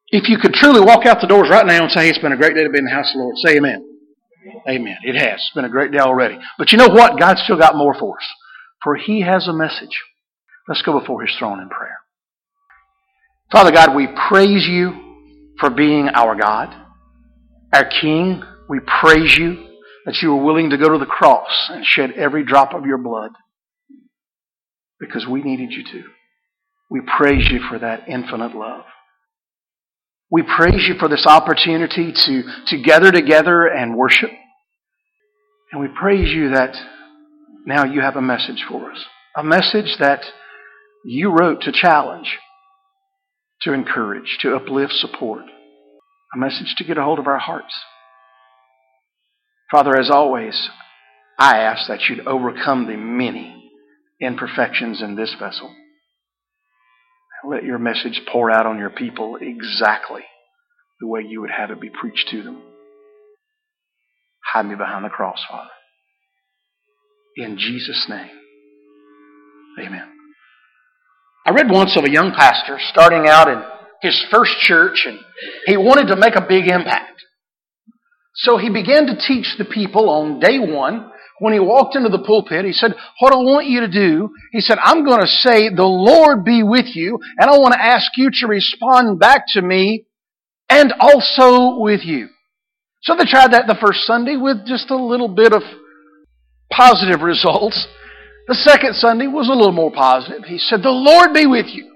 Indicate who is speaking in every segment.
Speaker 1: If you could truly walk out the doors right now and say, hey, it's been a great day to be in the house of the Lord, say amen. Amen. It has. It's been a great day already. But you know what? God's still got more for us. For He has a message. Let's go before His throne in prayer. Father God, we praise You for being our God, our King. We praise You that You were willing to go to the cross and shed every drop of Your blood because we needed You to. We praise You for that infinite love. We praise You for this opportunity to gather together and worship. And we praise You that now You have a message for us. A message that You wrote to challenge, to encourage, to uplift, support. A message to get a hold of our hearts. Father, as always, I ask that You'd overcome the many imperfections in this vessel. Let Your message pour out on Your people exactly the way You would have it be preached to them. Hide me behind the cross, Father. In Jesus' name, amen. I read once of a young pastor starting out in his first church, and he wanted to make a big impact. So he began to teach the people on day one. When he walked into the pulpit, he said, what I want you to do, he said, I'm going to say, the Lord be with you, and I want to ask you to respond back to me, and also with you. So they tried that the first Sunday with just a little bit of positive results. The second Sunday was a little more positive. He said, the Lord be with you.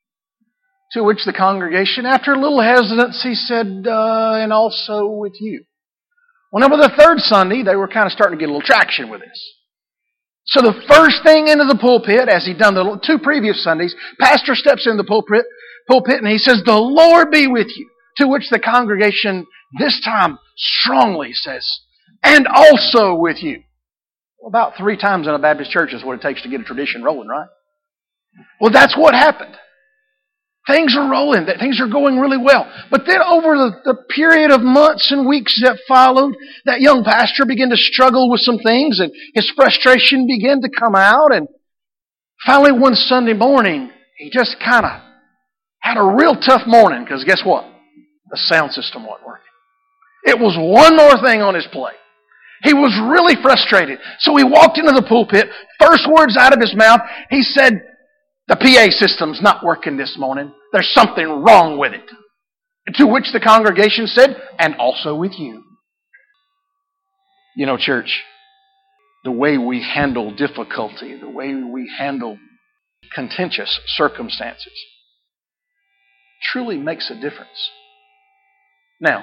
Speaker 1: To which the congregation, after a little hesitancy, said, and also with you. Well, now, by the third Sunday, they were kind of starting to get a little traction with this. So the first thing into the pulpit, as he'd done the two previous Sundays, pastor steps in the pulpit and he says, the Lord be with you. To which the congregation this time strongly says, and also with you. Well, about 3 times in a Baptist church is what it takes to get a tradition rolling, right? Well, that's what happened. Things are rolling. Things are going really well. But then over the period of months and weeks that followed, that young pastor began to struggle with some things, and his frustration began to come out. And finally one Sunday morning, he just kind of had a real tough morning, because guess what? The sound system wasn't working. It was one more thing on his plate. He was really frustrated. So he walked into the pulpit. First words out of his mouth, he said, the PA system's not working this morning. There's something wrong with it. To which the congregation said, and also with you. You know, church, the way we handle difficulty, the way we handle contentious circumstances truly makes a difference. Now,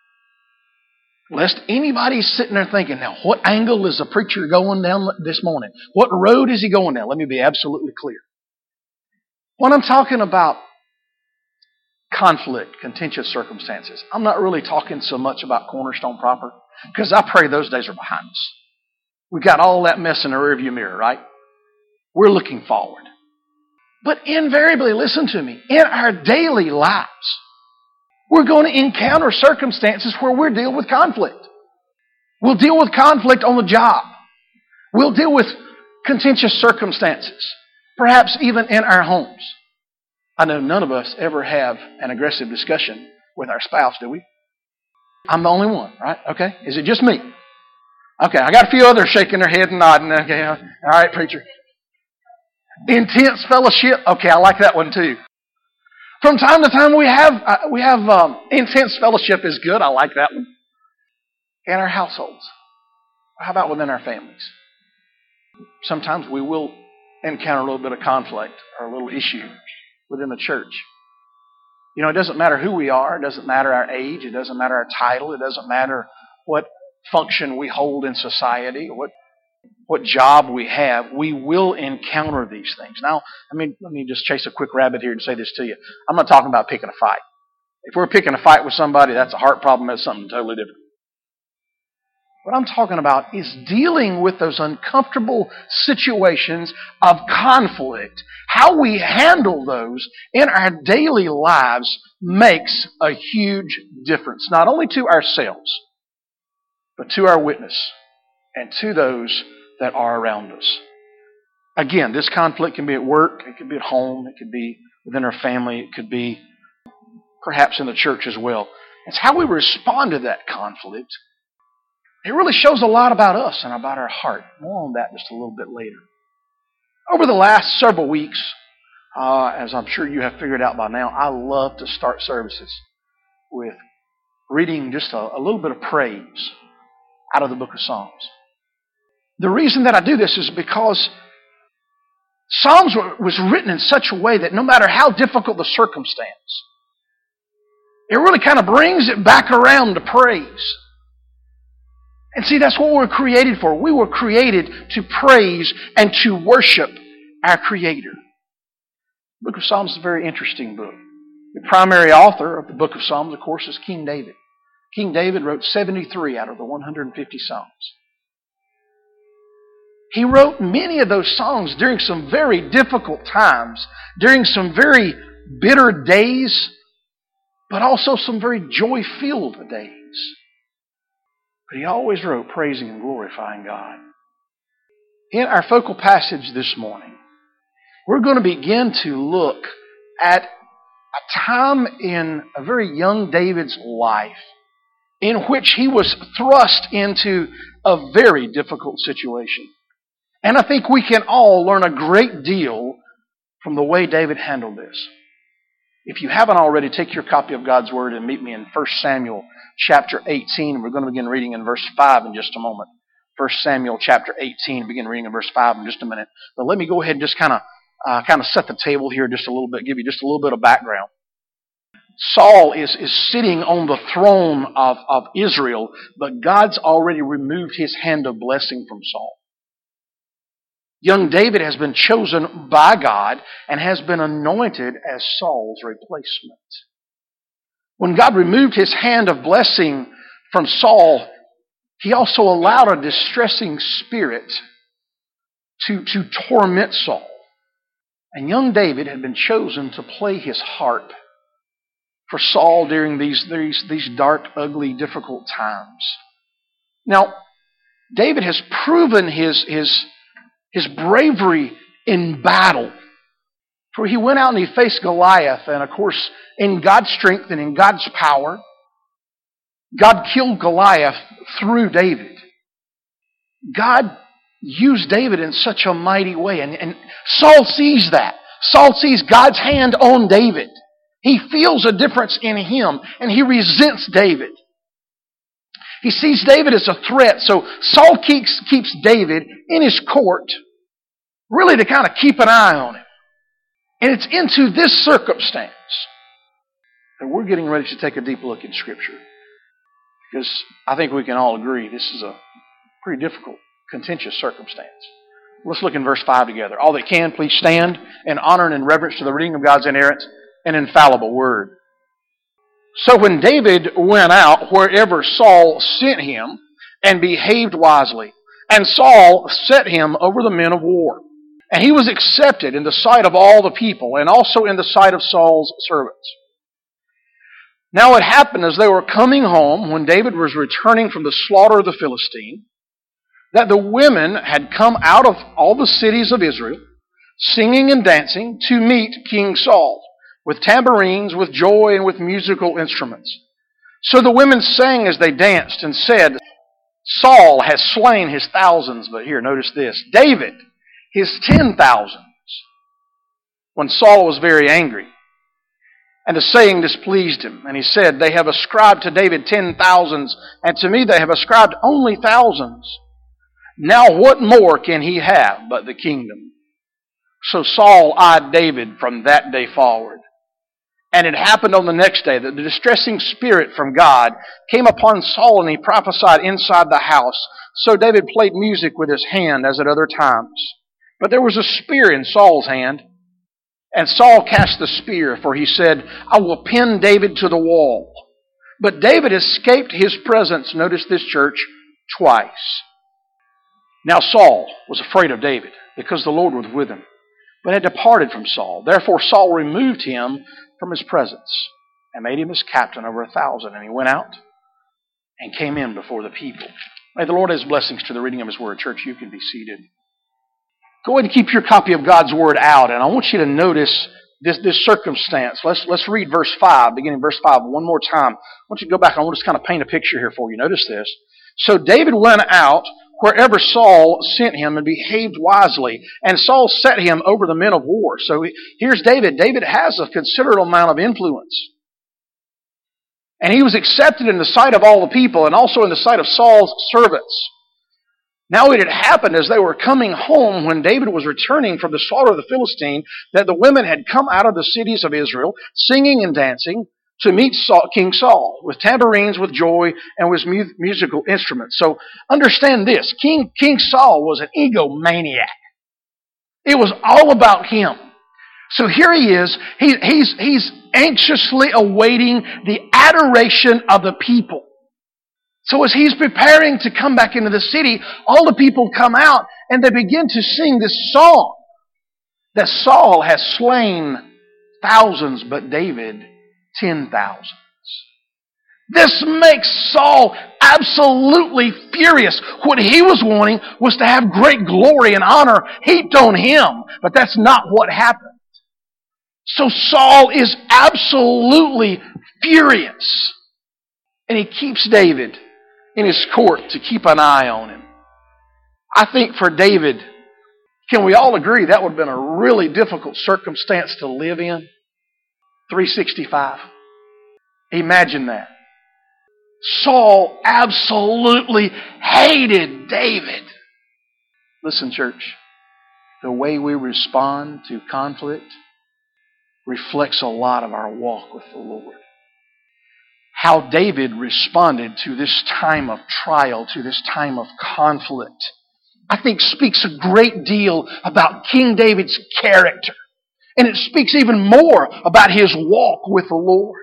Speaker 1: lest anybody's sitting there thinking, now what angle is the preacher going down this morning? What road is he going down? Let me be absolutely clear. When I'm talking about conflict, contentious circumstances, I'm not really talking so much about Cornerstone proper, because I pray those days are behind us. We've got all that mess in the rearview mirror, right? We're looking forward. But invariably, listen to me, in our daily lives, we're going to encounter circumstances where we'll deal with conflict. We'll deal with conflict on the job. We'll deal with contentious circumstances. Perhaps even in our homes. I know none of us ever have an aggressive discussion with our spouse, do we? I'm the only one, right? Okay. Is it just me? Okay, I got a few others shaking their head and nodding. Okay, all right, preacher. Intense fellowship. Okay, I like that one too. From time to time we have intense fellowship is good. I like that one. In our households. How about within our families? Sometimes we will encounter a little bit of conflict or a little issue within the church. You know, it doesn't matter who we are. It doesn't matter our age. It doesn't matter our title. It doesn't matter what function we hold in society or what job we have. We will encounter these things. Now, let me just chase a quick rabbit here and say this to you. I'm not talking about picking a fight. If we're picking a fight with somebody, that's a heart problem. That's something totally different. What I'm talking about is dealing with those uncomfortable situations of conflict. How we handle those in our daily lives makes a huge difference, not only to ourselves, but to our witness and to those that are around us. Again, this conflict can be at work, it could be at home, it could be within our family, it could be perhaps in the church as well. It's how we respond to that conflict. It really shows a lot about us and about our heart. More on that just a little bit later. Over the last several weeks, as I'm sure you have figured out by now, I love to start services with reading just a little bit of praise out of the book of Psalms. The reason that I do this is because Psalms was written in such a way that no matter how difficult the circumstance, it really kind of brings it back around to praise. And see, that's what we're created for. We were created to praise and to worship our Creator. The book of Psalms is a very interesting book. The primary author of the book of Psalms, of course, is King David. King David wrote 73 out of the 150 Psalms. He wrote many of those songs during some very difficult times, during some very bitter days, but also some very joy-filled days. But he always wrote praising and glorifying God. In our focal passage this morning, we're going to begin to look at a time in a very young David's life in which he was thrust into a very difficult situation. And I think we can all learn a great deal from the way David handled this. If you haven't already, take your copy of God's Word and meet me in 1 Samuel chapter 18. We're going to begin reading in verse 5 in just a moment. 1 Samuel chapter 18, begin reading in verse 5 in just a minute. But let me go ahead and just kind of set the table here just a little bit, give you just a little bit of background. Saul is sitting on the throne of Israel, but God's already removed his hand of blessing from Saul. Young David has been chosen by God and has been anointed as Saul's replacement. When God removed his hand of blessing from Saul, he also allowed a distressing spirit to torment Saul. And young David had been chosen to play his harp for Saul during these dark, ugly, difficult times. Now, David has proven his bravery in battle. For he went out and he faced Goliath, and of course, in God's strength and in God's power, God killed Goliath through David. God used David in such a mighty way, and Saul sees that. Saul sees God's hand on David. He feels a difference in him, and he resents David. He sees David as a threat, so Saul keeps David in his court, really to kind of keep an eye on him. And it's into this circumstance that we're getting ready to take a deep look in Scripture. Because I think we can all agree this is a pretty difficult, contentious circumstance. Let's look in verse 5 together. All that can, please stand in honor and in reverence to the reading of God's inerrant and infallible Word. So when David went out wherever Saul sent him and behaved wisely, and Saul set him over the men of war, and he was accepted in the sight of all the people, and also in the sight of Saul's servants. Now it happened as they were coming home, when David was returning from the slaughter of the Philistine, that the women had come out of all the cities of Israel, singing and dancing, to meet King Saul, with tambourines, with joy, and with musical instruments. So the women sang as they danced, and said, Saul has slain his thousands, but here, notice this, David his 10,000s. When Saul was very angry, and the saying displeased him, and he said, They have ascribed to David 10,000s, and to me they have ascribed only thousands. Now what more can he have but the kingdom? So Saul eyed David from that day forward. And it happened on the next day that the distressing spirit from God came upon Saul, and he prophesied inside the house. So David played music with his hand as at other times. But there was a spear in Saul's hand, and Saul cast the spear, for he said, I will pin David to the wall. But David escaped his presence, notice this, church, twice. Now Saul was afraid of David, because the Lord was with him, but had departed from Saul. Therefore Saul removed him from his presence, and made him his captain over 1,000. And he went out and came in before the people. May the Lord add his blessings to the reading of his word. Church, you can be seated. Go ahead and keep your copy of God's Word out, and I want you to notice this circumstance. Let's read verse 5, beginning verse 5 one more time. I want you to go back. I want to just kind of paint a picture here for you. Notice this. So David went out wherever Saul sent him and behaved wisely. And Saul set him over the men of war. So here's David. David has a considerable amount of influence. And he was accepted in the sight of all the people and also in the sight of Saul's servants. Now it had happened as they were coming home when David was returning from the slaughter of the Philistine that the women had come out of the cities of Israel singing and dancing to meet King Saul with tambourines, with joy, and with musical instruments. So understand this. King Saul was an egomaniac. It was all about him. So here he is. He's anxiously awaiting the adoration of the people. So as he's preparing to come back into the city, all the people come out and they begin to sing this song that Saul has slain thousands, but David 10,000s. This makes Saul absolutely furious. What he was wanting was to have great glory and honor heaped on him, but that's not what happened. So Saul is absolutely furious. And he keeps David in his court to keep an eye on him. I think for David, can we all agree that would have been a really difficult circumstance to live in? 365. Imagine that. Saul absolutely hated David. Listen, church, the way we respond to conflict reflects a lot of our walk with the Lord. How David responded to this time of trial, to this time of conflict, I think speaks a great deal about King David's character. And it speaks even more about his walk with the Lord.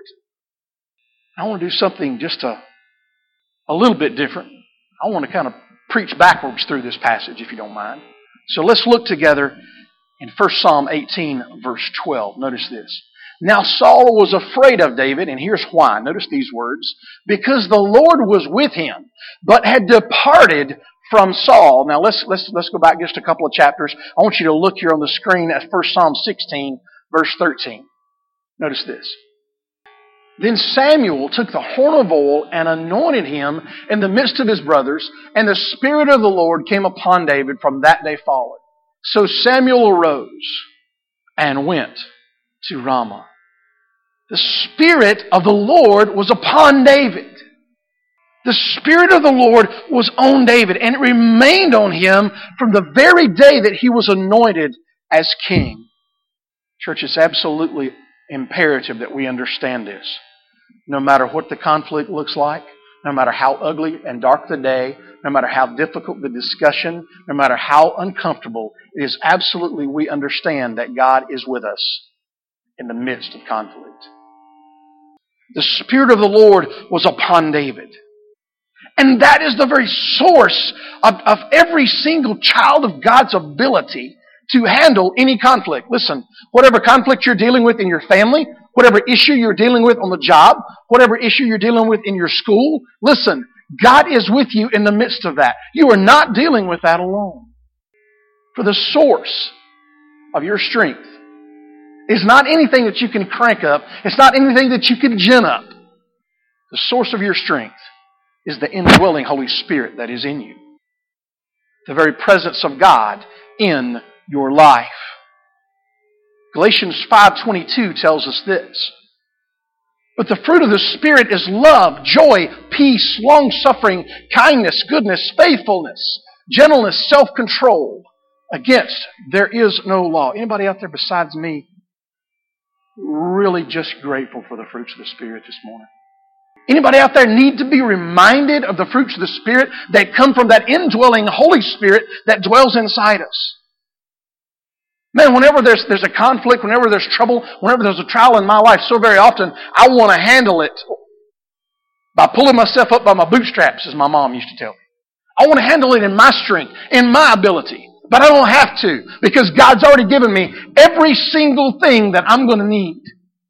Speaker 1: I want to do something just a little bit different. I want to kind of preach backwards through this passage, if you don't mind. So let's look together in 1 Psalm 18, verse 12. Notice this. Now Saul was afraid of David, and here's why. Notice these words. Because the Lord was with him, but had departed from Saul. Now let's go back just a couple of chapters. I want you to look here on the screen at 1 Psalm 16, verse 13. Notice this. Then Samuel took the horn of oil and anointed him in the midst of his brothers, and the Spirit of the Lord came upon David from that day forward. So Samuel arose and went to Ramah. The Spirit of the Lord was upon David. The Spirit of the Lord was on David, and it remained on him from the very day that he was anointed as king. Church, it's absolutely imperative that we understand this. No matter what the conflict looks like, no matter how ugly and dark the day, no matter how difficult the discussion, no matter how uncomfortable, it is absolutely we understand that God is with us in the midst of conflict. The Spirit of the Lord was upon David. And that is the very source of every single child of God's ability to handle any conflict. Listen, whatever conflict you're dealing with in your family, whatever issue you're dealing with on the job, whatever issue you're dealing with in your school, listen, God is with you in the midst of that. You are not dealing with that alone. For the source of your strength is not anything that you can crank up. It's not anything that you can gin up. The source of your strength is the indwelling Holy Spirit that is in you. The very presence of God in your life. Galatians 5:22 tells us this. But the fruit of the Spirit is love, joy, peace, long-suffering, kindness, goodness, faithfulness, gentleness, self-control. Against there is no law. Anybody out there besides me really just grateful for the fruits of the Spirit this morning? Anybody out there need to be reminded of the fruits of the Spirit that come from that indwelling Holy Spirit that dwells inside us? Man, whenever there's a conflict, whenever there's trouble, whenever there's a trial in my life, so very often I want to handle it by pulling myself up by my bootstraps, as my mom used to tell me. I want to handle it in my strength, in my ability. But I don't have to, because God's already given me every single thing that I'm going to need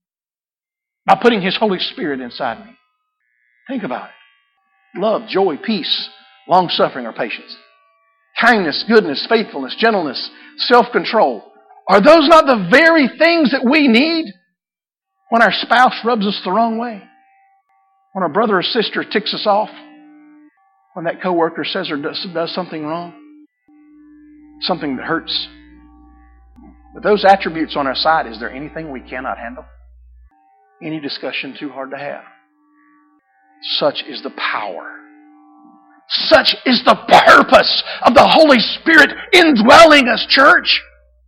Speaker 1: by putting His Holy Spirit inside me. Think about it. Love, joy, peace, long-suffering, or patience. Kindness, goodness, faithfulness, gentleness, self-control. Are those not the very things that we need when our spouse rubs us the wrong way? When our brother or sister ticks us off? When that coworker says or does something wrong? Something that hurts? With those attributes on our side, is there anything we cannot handle? Any discussion too hard to have? Such is the power. Such is the purpose of the Holy Spirit indwelling us, church.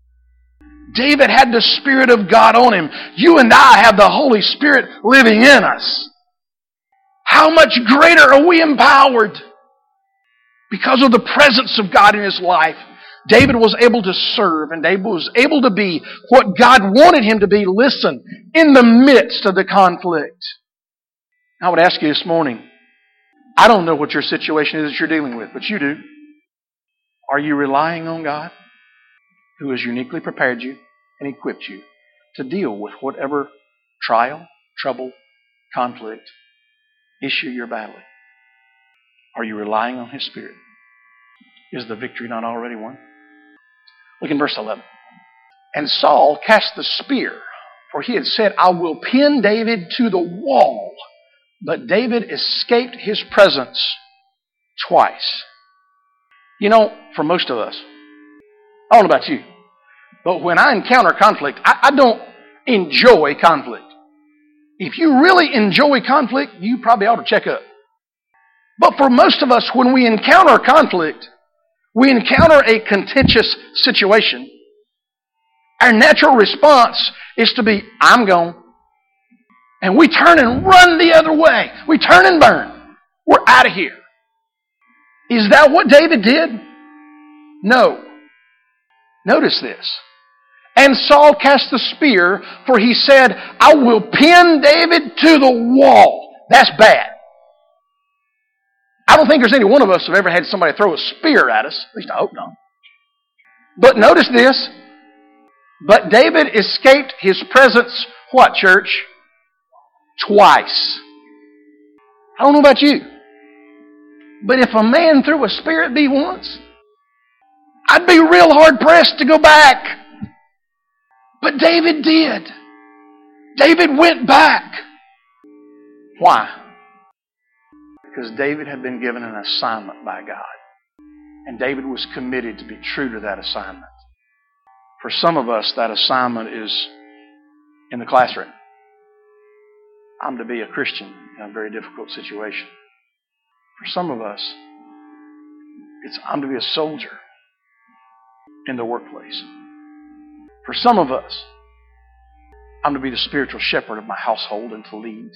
Speaker 1: David had the Spirit of God on him. You and I have the Holy Spirit living in us. How much greater are we empowered? Because of the presence of God in his life, David was able to serve, and David was able to be what God wanted him to be. Listen, in the midst of the conflict. I would ask you this morning, I don't know what your situation is that you're dealing with, but you do. Are you relying on God, who has uniquely prepared you and equipped you to deal with whatever trial, trouble, conflict, issue you're battling? Are you relying on His Spirit? Is the victory not already won? Look in verse 11. And Saul cast the spear, for he had said, I will pin David to the wall. But David escaped his presence twice. You know, for most of us, I don't know about you, but when I encounter conflict, I don't enjoy conflict. If you really enjoy conflict, you probably ought to check up. But for most of us, when we encounter conflict, we encounter a contentious situation, our natural response is to be, I'm gone. And we turn and run the other way. We turn and burn. We're out of here. Is that what David did? No. Notice this. And Saul cast the spear, for he said, I will pin David to the wall. That's bad. I don't think there's any one of us who have ever had somebody throw a spear at us. At least I hope not. But notice this. But David escaped his presence, what, church? Twice. I don't know about you, but if a man threw a spear at me once, I'd be real hard pressed to go back. But David did. David went back. Why? Because David had been given an assignment by God. And David was committed to be true to that assignment. For some of us, that assignment is in the classroom. I'm to be a Christian in a very difficult situation. For some of us, I'm to be a soldier in the workplace. For some of us, I'm to be the spiritual shepherd of my household and to lead.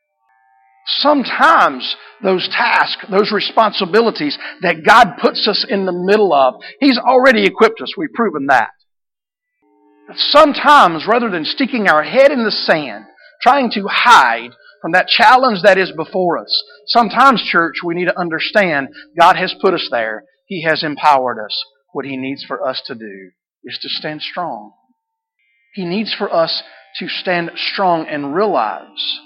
Speaker 1: Sometimes those tasks, those responsibilities that God puts us in the middle of, He's already equipped us. We've proven that. But sometimes, rather than sticking our head in the sand, trying to hide from that challenge that is before us, sometimes, church, we need to understand God has put us there. He has empowered us. What He needs for us to do is to stand strong. He needs for us to stand strong and realize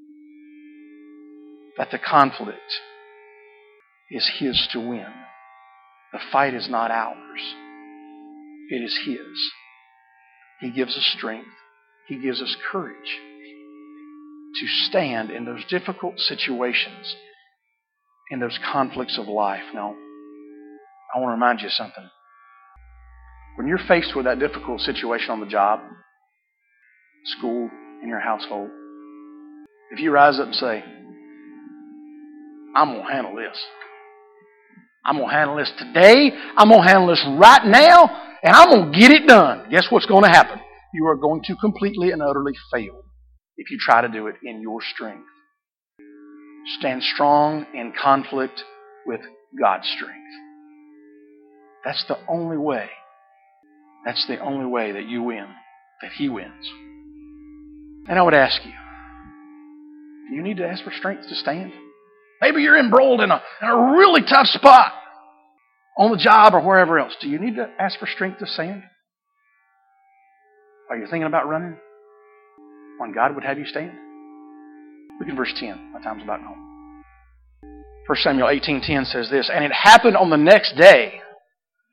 Speaker 1: that the conflict is His to win. The fight is not ours. It is His. He gives us strength. He gives us courage to stand in those difficult situations, in those conflicts of life. Now, I want to remind you of something. When you're faced with that difficult situation on the job, school, in your household, if you rise up and say, I'm going to handle this. I'm going to handle this today. I'm going to handle this right now. And I'm going to get it done. Guess what's going to happen? You are going to completely and utterly fail if you try to do it in your strength. Stand strong in conflict with God's strength. That's the only way. That's the only way that you win, that He wins. And I would ask you, do you need to ask for strength to stand? Maybe you're embroiled in a really tough spot on the job or wherever else. Do you need to ask for strength to stand? Are you thinking about running when God would have you stand? Look at verse 10. My time's about gone. 1 Samuel 18:10 says this, And it happened on the next day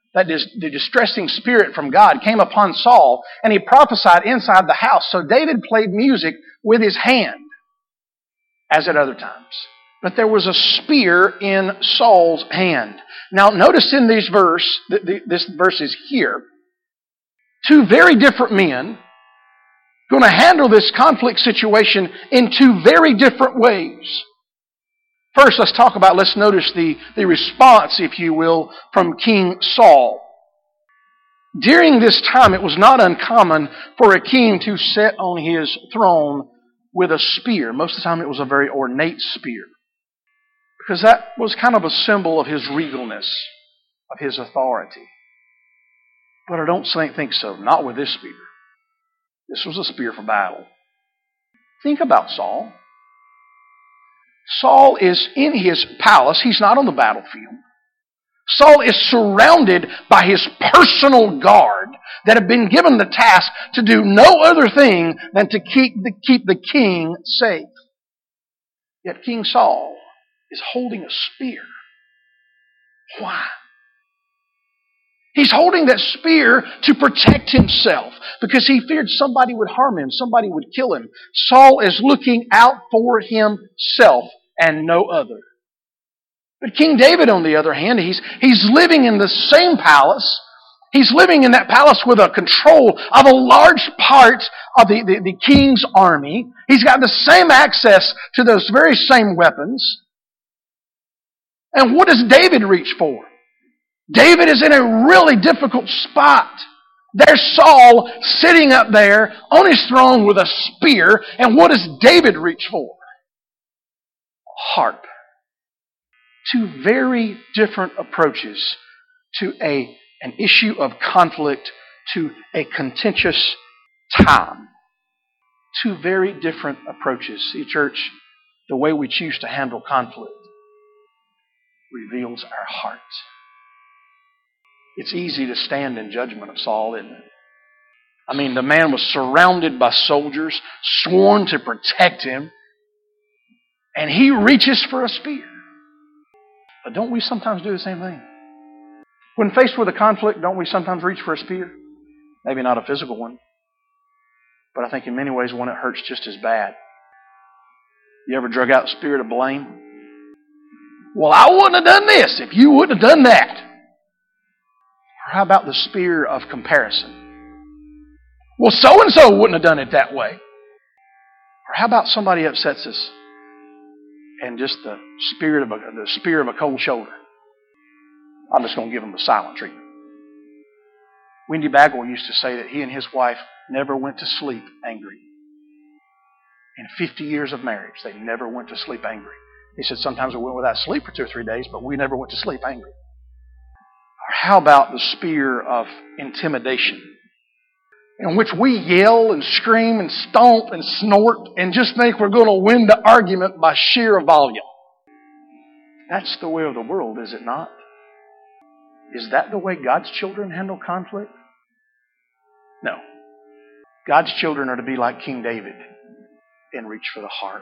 Speaker 1: that the distressing spirit from God came upon Saul, and he prophesied inside the house. So David played music with his hand, as at other times. But there was a spear in Saul's hand. Now notice in this verses here, two very different men going to handle this conflict situation in two very different ways. First, let's notice the response, if you will, from King Saul. During this time, it was not uncommon for a king to sit on his throne with a spear. Most of the time, it was a very ornate spear, because that was kind of a symbol of his regalness, of his authority. But I don't think so. Not with this spear. This was a spear for battle. Think about Saul. Saul is in his palace. He's not on the battlefield. Saul is surrounded by his personal guard that have been given the task to do no other thing than to keep the king safe. Yet King Saul is holding a spear. Why? He's holding that spear to protect himself because he feared somebody would harm him, somebody would kill him. Saul is looking out for himself and no other. But King David, on the other hand, he's living in the same palace. He's living in that palace with a control of a large part of the king's army. He's got the same access to those very same weapons. And what does David reach for? David is in a really difficult spot. There's Saul sitting up there on his throne with a spear. And what does David reach for? A harp. Two very different approaches to an issue of conflict, to a contentious time. Two very different approaches. See, church, the way we choose to handle conflict reveals our heart. It's easy to stand in judgment of Saul, isn't it? I mean, the man was surrounded by soldiers, sworn to protect him, and he reaches for a spear. But don't we sometimes do the same thing? When faced with a conflict, don't we sometimes reach for a spear? Maybe not a physical one, but I think in many ways one that hurts just as bad. You ever drug out the spirit of blame? Well, I wouldn't have done this if you wouldn't have done that. Or how about the spear of comparison? Well, so-and-so wouldn't have done it that way. Or how about somebody upsets us and just the spear of a cold shoulder? I'm just going to give them the silent treatment. Wendy Bagwell used to say that he and his wife never went to sleep angry. In 50 years of marriage, they never went to sleep angry. He said sometimes we went without sleep for 2 or 3 days, but we never went to sleep angry. Or how about the spear of intimidation, in which we yell and scream and stomp and snort and just think we're going to win the argument by sheer volume? That's the way of the world, is it not? Is that the way God's children handle conflict? No. God's children are to be like King David and reach for the harp.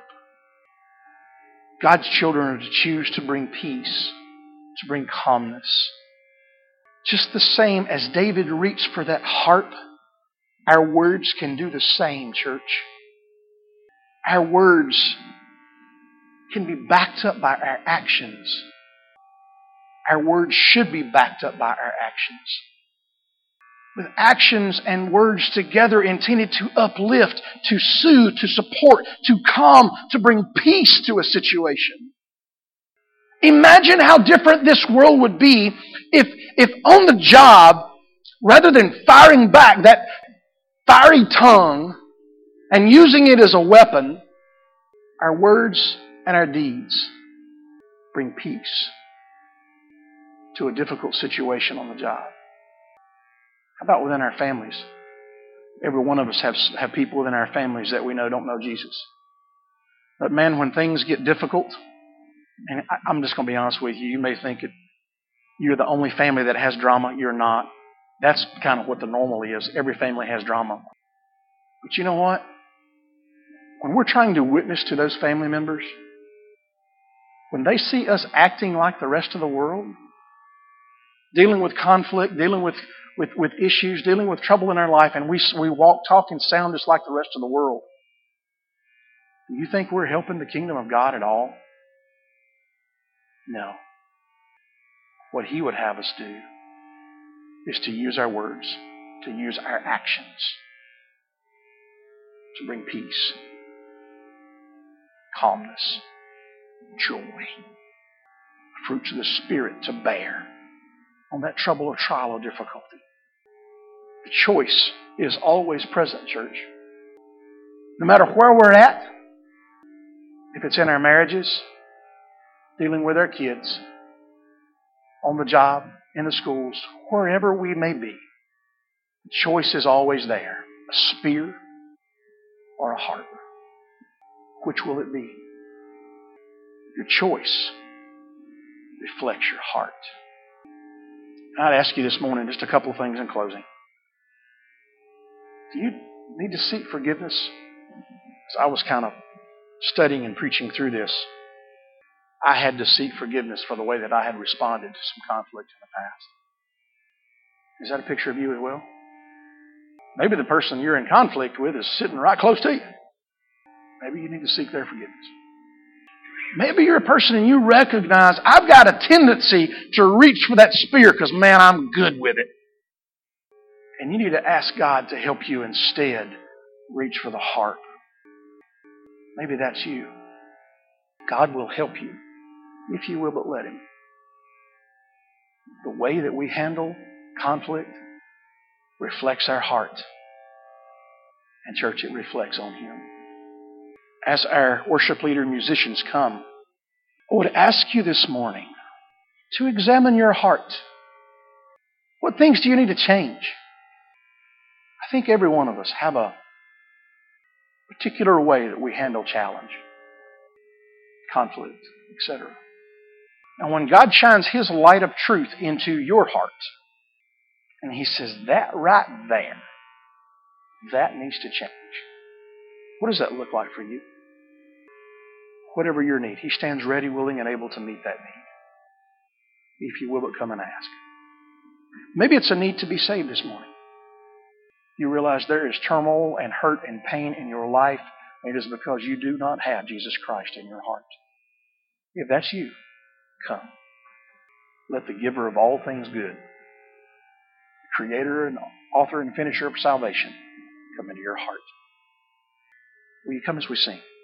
Speaker 1: God's children are to choose to bring peace, to bring calmness. Just the same as David reached for that harp, our words can do the same, church. Our words can be backed up by our actions. Our words should be backed up by our actions. With actions and words together intended to uplift, to soothe, to support, to calm, to bring peace to a situation. Imagine how different this world would be if on the job, rather than firing back that fiery tongue and using it as a weapon, our words and our deeds bring peace to a difficult situation on the job. How about within our families? Every one of us have people within our families that we know don't know Jesus. But man, when things get difficult, and I'm just going to be honest with you, you may think you're the only family that has drama. You're not. That's kind of what the normal is. Every family has drama. But you know what? When we're trying to witness to those family members, when they see us acting like the rest of the world, dealing with conflict, dealing with issues, dealing with trouble in our life, and we walk, talk, and sound just like the rest of the world. Do you think we're helping the kingdom of God at all? No. What He would have us do is to use our words, to use our actions to bring peace, calmness, joy, fruits of the Spirit to bear on that trouble or trial or difficulty. The choice is always present, church. No matter where we're at, if it's in our marriages, dealing with our kids, on the job, in the schools, wherever we may be, the choice is always there. A spear or a harp. Which will it be? Your choice reflects your heart. I'd ask you this morning just a couple of things in closing. Do you need to seek forgiveness? As I was kind of studying and preaching through this, I had to seek forgiveness for the way that I had responded to some conflict in the past. Is that a picture of you as well? Maybe the person you're in conflict with is sitting right close to you. Maybe you need to seek their forgiveness. Maybe you're a person and you recognize, I've got a tendency to reach for that spear because, man, I'm good with it. And you need to ask God to help you instead reach for the harp. Maybe that's you. God will help you, if you will but let Him. The way that we handle conflict reflects our heart. And church, it reflects on Him. As our worship leader and musicians come, I would ask you this morning to examine your heart. What things do you need to change? I think every one of us have a particular way that we handle challenge, conflict, etc. And when God shines His light of truth into your heart, and He says, that right there, that needs to change. What does that look like for you? Whatever your need, He stands ready, willing, and able to meet that need. If you will but come and ask. Maybe it's a need to be saved this morning. You realize there is turmoil and hurt and pain in your life. It is because you do not have Jesus Christ in your heart. If that's you, come. Let the giver of all things good, creator and author and finisher of salvation, come into your heart. Will you come as we sing?